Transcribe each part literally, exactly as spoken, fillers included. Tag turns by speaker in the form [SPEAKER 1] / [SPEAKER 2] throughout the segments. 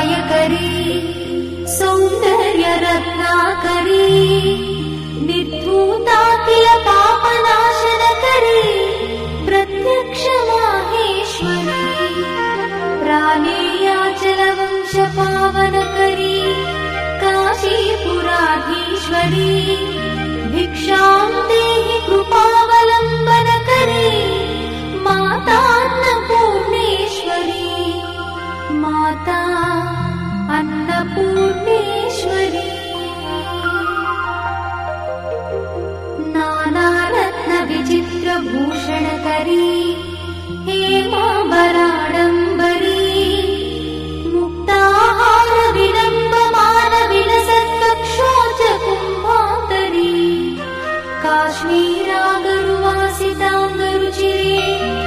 [SPEAKER 1] सहायकरी सौन्दर्यरत्नाकरी निर्धूताखिल पापनाशनकरी प्रत्यक्ष माहेश्वरी प्राणेयाचलवंश पावनकरी काशीपुराधीश्वरी भिक्षां देहि कृपावलम्बनकरी मातान्नपूर्णेश्वरी माता अन्नपूर्णेश्वरी नानारत्न विचित्रभूषणकरी हेमाम्बराडम्बरी मुक्ताहार विलम्बमान विलसत्कक्षोच कुम्भाकरी काश्मीरागरुवासिताङ्गरुचिरे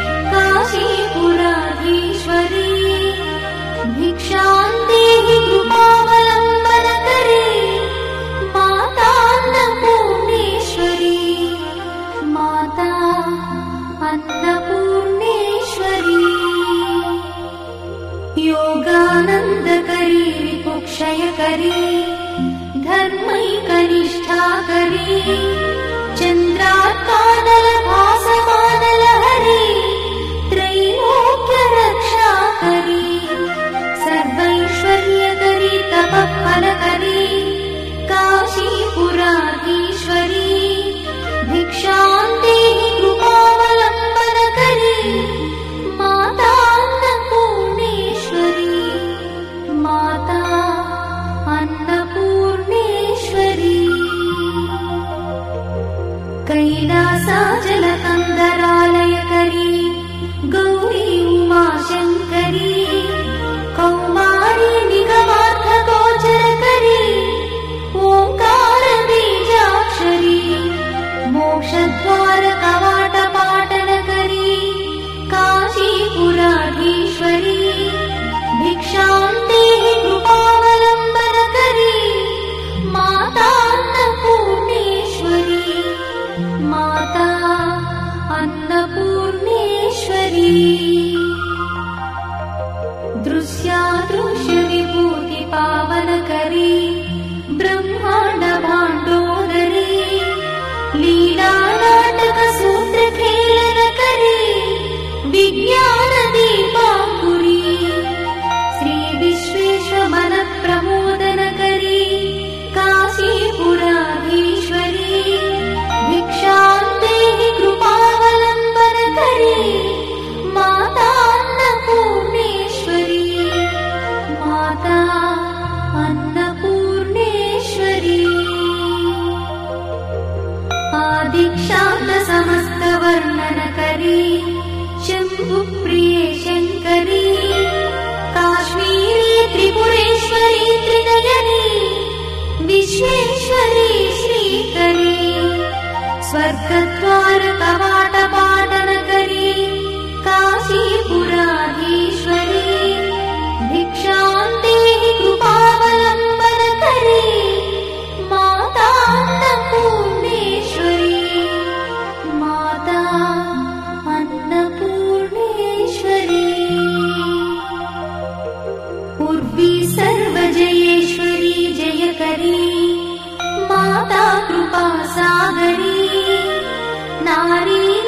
[SPEAKER 1] काशीपुराधीश्वरी भिक्षां देहि कृपावलम्बनकरी मातान्नपूर्णेश्वरी माता अन्नपूर्णेश्वरी योगानन्दकरी रिपुक्षयकरी धर्मैकनिष्ठाकरी चन्द्रात्कानलभासमानलहरी त्रैलोक्यरक्षाकरी सर्वैश्वर्यकरी तपःफलकरी काशीपुराधीश्वरी भिक्षां देहि कृपावलम्बनकरी मातान्नपूर्णेश्वरी माता अन्नपूर्णेश्वरी कैलासाचलकन्दरालयकरी गौरी उमाशङ्करी कौमारी निगमार्थगोचरकरी ओङ्कारबीजाक्षरी मोक्षद्वारकवाटपाटनकरी काशीपुराधीश्वरी भिक्षां देहि कृपावलम्बनकरी मातान्नपूर्णेश्वरी माता अन्नपूर्णेश्वरी दृश्यादृश्यविभूतिपावनकरी ब्रह्माण्डभाण्डोदरी लीलानाटकसूत्रखेलनकरी विज्ञानदीपाङ्कुरी श्रीविश्वेश्वरमनप्रमोदनकरी काशीपुराधीश्वरी भिक्षां देहि कृपावलम्बनकरी माता अन्नपूर्णेश्वरी माता अन्नपूर्णेश्वरी आदिक्षान्त समस्तवर्णनकरी शम्भुप्रिये शङ्करी काश्मीरी त्रिपुरेश्वरी त्रिनयनी विश्वेश्वरी श्रीकरी स्वर्गद्वारकवाटपाटनकरी काशीपुराधीश्वरी भिक्षां देहि कृपावलम्बनकरी माता अन्नपूर्णेश्वरी माता अन्नपूर्णेश्वरी उर्वी सर्वजयेश्वरी जयकरी माता कृपासागरी नारी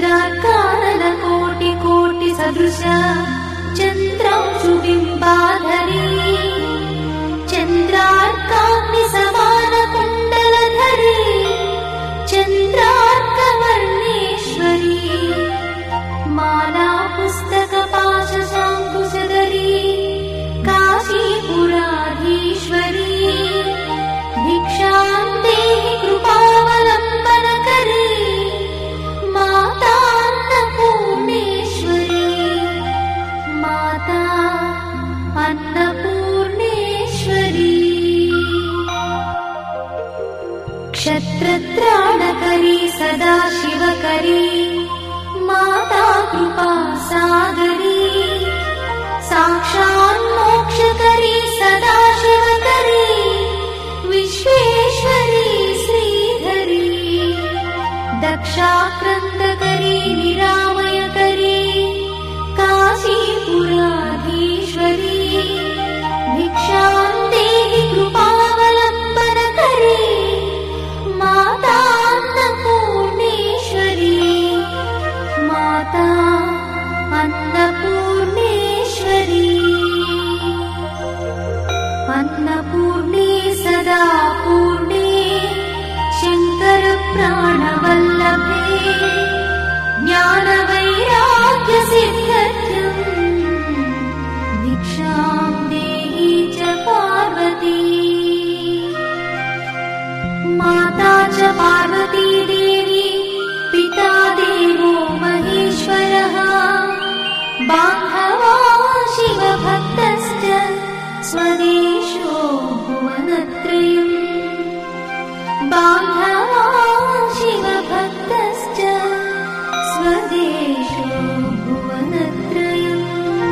[SPEAKER 1] चन्द्रार्काननकोटि कोटि सदृश चन्द्रांशुबिम्बाधरी चन्द्रार्काग्नि समान कुण्डलधरी चन्द्रार्कवर्णेश्वरी माला पुस्तक पाशशाङ्कुशधरी काशीपुराधीश्वरी भिक्षां देहि कृपावलम्बनकरी माता अन्नपूर्णेश्वरी माता अन्नपूर्णेश्वरी क्षत्रत्राणकरी सदा शिवकरी माता कृपा सागरी साक्षात् मोक्षकरी सदा शिवकरी विश्वेश्वरी श्रीधरी दक्षाक्रन्दकरी निरामयकरी काशीपुराधीश्वरी भिक्षां देहि कृपावलम्बनकरी माता अन्नपूर्णेश्वरी माता अन्नपूर्णेश्वरी अन्नपूर्णे सदा पूर्णे शङ्करप्राणवल्लभे ज्ञानवैराग्यसिद्ध्यर्थम् भिक्षां देहि च पार्वती माता च पार्वती देवी पिता देवो महेश्वरः बान्धवा शिवभक्तश्च स्वदेशो भुवनत्रयम् बान्धवा शिवभक्तश्च स्वदेशो भुवनत्रयम्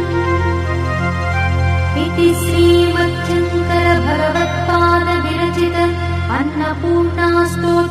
[SPEAKER 1] इति श्रीमच्छङ्कर भगवत्पाद विरचित अन्नपूर्णास्तोत्र